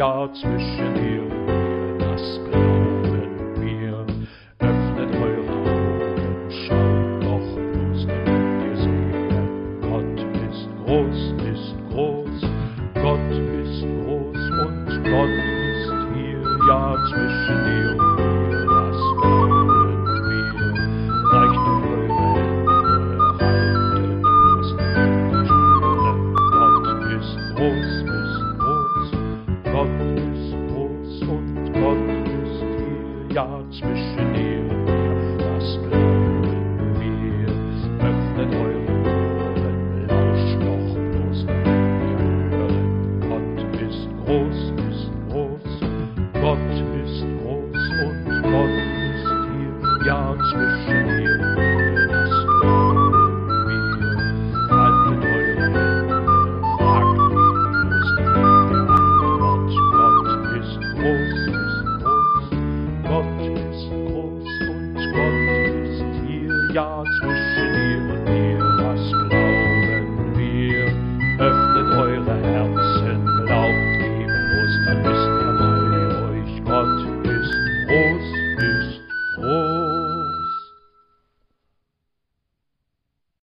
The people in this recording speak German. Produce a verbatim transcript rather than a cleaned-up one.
ja zwischen dir, das glauben wir. Öffnet eure Augen, schaut doch bloß, damit ihr seht, Gott ist groß, ist groß, Gott ist groß und Gott ist hier, ja zwischen dir und mir, das glauben wir. Reicht auf eure Hände, haltet bloß nicht die Stille. Gott ist groß, ist groß, Gott ist groß und Gott ist hier, ja zwischen dir und mir, das glauben wir. Öffnet eure Ohren, lauscht doch bloß, damit wir hören. Gott ist groß, ist groß, Gott ist groß und Gott ist hier, ja zwischen dir und mir, das glauben wir. Haltet eure Hände, fragt ihn bloß, damit ihr Antwort. Gott ist groß, ist groß, Gott ist groß und Gott ist hier, ja zwischen